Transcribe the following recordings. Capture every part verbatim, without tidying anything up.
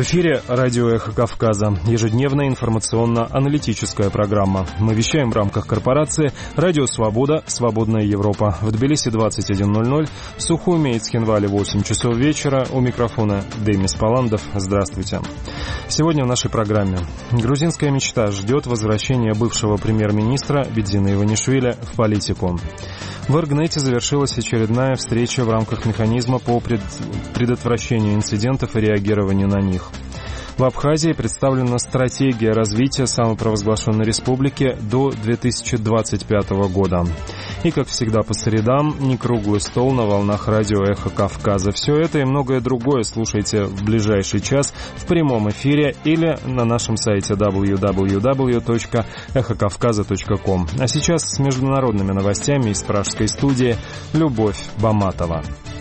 В эфире радио «Эхо Кавказа», ежедневная информационно-аналитическая программа. Мы вещаем в рамках корпорации «Радио Свобода. Свободная Европа». В Тбилиси двадцать один ноль ноль, в Сухуме и Цхинвале восемь часов вечера. У микрофона Демис Паландов. Здравствуйте. Сегодня в нашей программе. Грузинская мечта ждет возвращения бывшего премьер-министра Бидзина Иванишвили в политику. В Эргнете завершилась очередная встреча в рамках механизма по пред... предотвращению инцидентов и реагированию на них. В Абхазии представлена стратегия развития самопровозглашенной республики до две тысячи двадцать пятого года. И, как всегда, по средам, не круглый стол на волнах радио «Эхо Кавказа». Все это и многое другое слушайте в ближайший час в прямом эфире или на нашем сайте дабл ю дабл ю дабл ю точка эхо кавказа точка ком. А сейчас с международными новостями из пражской студии Любовь Баматова.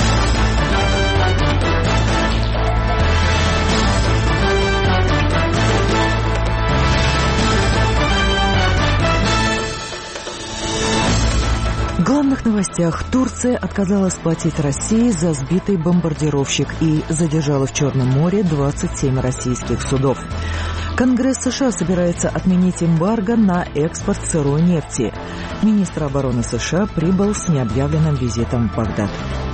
В главных новостях. Турция отказалась платить России за сбитый бомбардировщик и задержала в Черном море двадцать семь российских судов. Конгресс США собирается отменить эмбарго на экспорт сырой нефти. Министр обороны США прибыл с необъявленным визитом в Багдад.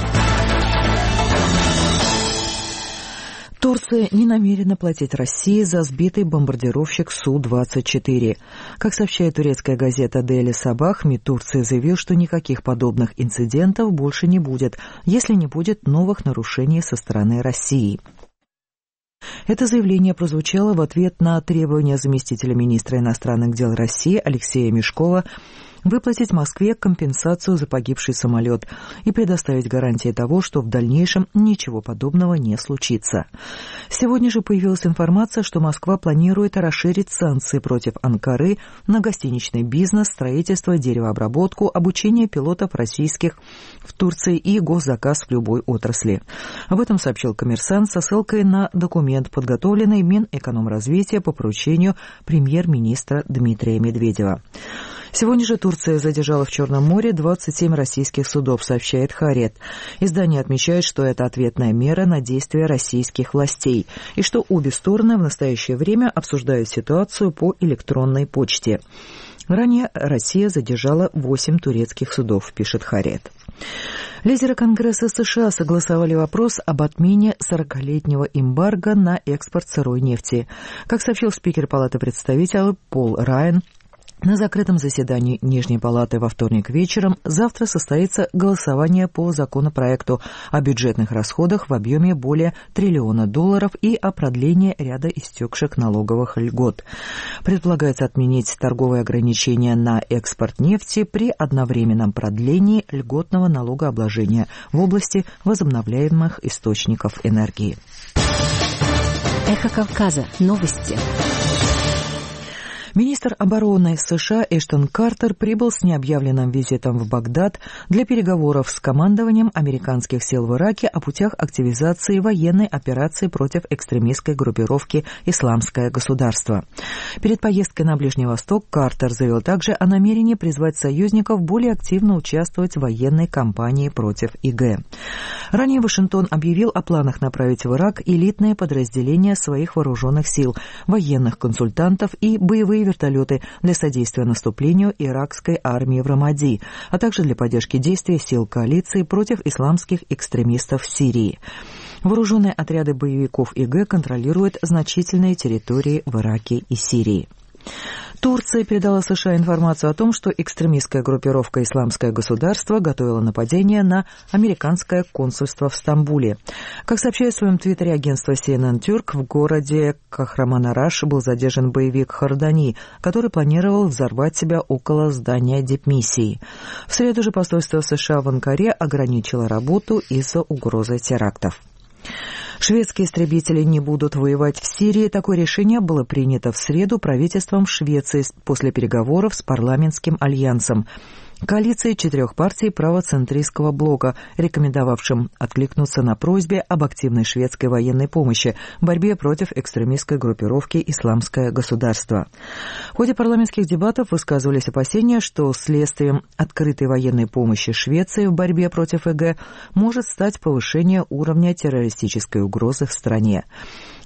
Турция не намерена платить России за сбитый бомбардировщик Су двадцать четыре. Как сообщает турецкая газета Daily Sabah, МИД Турции заявил, что никаких подобных инцидентов больше не будет, если не будет новых нарушений со стороны России. Это заявление прозвучало в ответ на требования заместителя министра иностранных дел России Алексея Мешкова выплатить Москве компенсацию за погибший самолет и предоставить гарантии того, что в дальнейшем ничего подобного не случится. Сегодня же появилась информация, что Москва планирует расширить санкции против Анкары на гостиничный бизнес, строительство, деревообработку, обучение пилотов российских в Турции и госзаказ в любой отрасли. Об этом сообщил «Коммерсант» со ссылкой на документ, подготовленный Минэкономразвития по поручению премьер-министра Дмитрия Медведева. Сегодня же Турция задержала в Черном море двадцать семь российских судов, сообщает Харет. Издание отмечает, что это ответная мера на действия российских властей и что обе стороны в настоящее время обсуждают ситуацию по электронной почте. Ранее Россия задержала восемь турецких судов, пишет Харет. Лидеры Конгресса США согласовали вопрос об отмене сорокалетнего эмбарго на экспорт сырой нефти. Как сообщил спикер Палаты представителей Пол Райан, на закрытом заседании Нижней палаты во вторник вечером завтра состоится голосование по законопроекту о бюджетных расходах в объеме более триллиона долларов и о продлении ряда истекших налоговых льгот. Предполагается отменить торговые ограничения на экспорт нефти при одновременном продлении льготного налогообложения в области возобновляемых источников энергии. Эхо Кавказа. Новости. Министр обороны США Эштон Картер прибыл с необъявленным визитом в Багдад для переговоров с командованием американских сил в Ираке о путях активизации военной операции против экстремистской группировки «Исламское государство». Перед поездкой на Ближний Восток Картер заявил также о намерении призвать союзников более активно участвовать в военной кампании против ИГ. Ранее Вашингтон объявил о планах направить в Ирак элитные подразделения своих вооруженных сил, военных консультантов и боевые вертолеты для содействия наступлению иракской армии в Рамади, а также для поддержки действий сил коалиции против исламских экстремистов в Сирии. Вооруженные отряды боевиков ИГ контролируют значительные территории в Ираке и Сирии. Турция передала США информацию о том, что экстремистская группировка «Исламское государство» готовила нападение на американское консульство в Стамбуле. Как сообщает в своем твиттере агентство си эн эн Turk, в городе Кахраманараш был задержан боевик Хардани, который планировал взорвать себя около здания дипмиссии. В среду же посольство США в Анкаре ограничило работу из-за угрозы терактов. Шведские истребители не будут воевать в Сирии. Такое решение было принято в среду правительством Швеции после переговоров с парламентским альянсом. коалиции четырех партий правоцентристского блока, рекомендовавшим откликнуться на просьбе об активной шведской военной помощи в борьбе против экстремистской группировки «Исламское государство». В ходе парламентских дебатов высказывались опасения, что следствием открытой военной помощи Швеции в борьбе против ИГ может стать повышение уровня террористической угрозы в стране.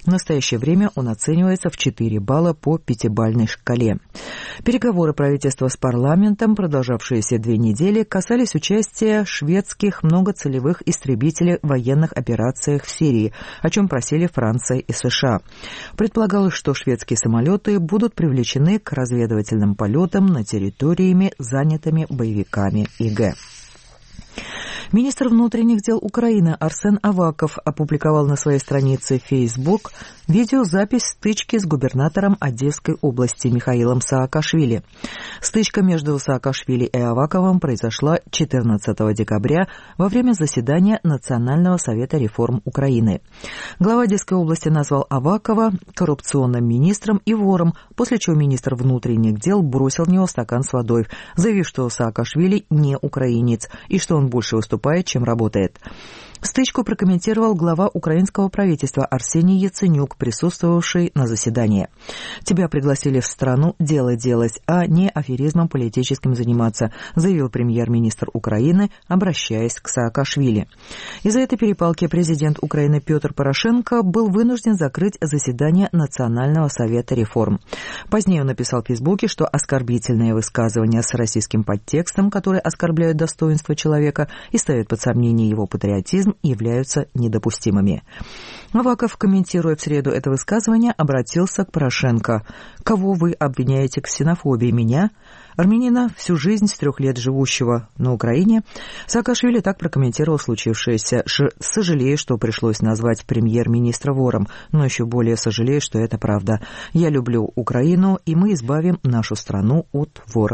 В настоящее время он оценивается в четыре балла по пятибалльной шкале. Переговоры правительства с парламентом, продолжавшиеся две недели, касались участия шведских многоцелевых истребителей в военных операциях в Сирии, о чем просили Франция и США. Предполагалось, что шведские самолеты будут привлечены к разведывательным полетам на территориями, занятыми боевиками ИГ. Министр внутренних дел Украины Арсен Аваков опубликовал на своей странице Facebook видеозапись стычки с губернатором Одесской области Михаилом Саакашвили. Стычка между Саакашвили и Аваковым произошла четырнадцатого декабря во время заседания Национального совета реформ Украины. Глава Одесской области назвал Авакова коррупционным министром и вором, после чего министр внутренних дел бросил в него стакан с водой, заявив, что Саакашвили не украинец и что он больше выступает, чем работает. Стычку прокомментировал глава украинского правительства Арсений Яценюк, присутствовавший на заседании. «Тебя пригласили в страну дело делать, а не аферизмом политическим заниматься», заявил премьер-министр Украины, обращаясь к Саакашвили. Из-за этой перепалки президент Украины Петр Порошенко был вынужден закрыть заседание Национального совета реформ. Позднее он написал в Фейсбуке, что оскорбительные высказывания с российским подтекстом, которые оскорбляют достоинство человека и ставят под сомнение его патриотизм, являются недопустимыми. Аваков, комментируя в среду это высказывание, обратился к Порошенко. «Кого вы обвиняете в ксенофобии? Меня? Армянина, всю жизнь с трех лет живущего на Украине?» Саакашвили так прокомментировал случившееся. «Сожалею, что пришлось назвать премьер-министра вором, но еще более сожалею, что это правда. Я люблю Украину, и мы избавим нашу страну от вора».